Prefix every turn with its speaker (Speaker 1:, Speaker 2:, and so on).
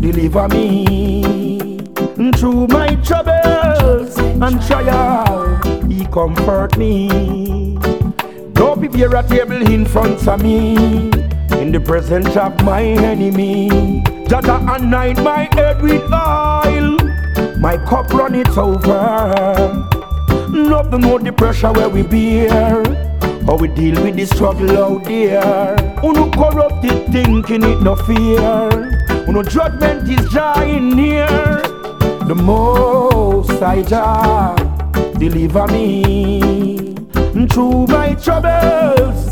Speaker 1: deliver me. Through my troubles and trial, He comfort me. Don't prepare a table in front of me, in the presence of my enemy. Jaja anoint my head with oil, my cup run it over. Nothing know the pressure where we bear, how we deal with the struggle out there. Uno corrupted thinking it no fear, uno judgment is drawing near. The Most High Jah deliver me through my troubles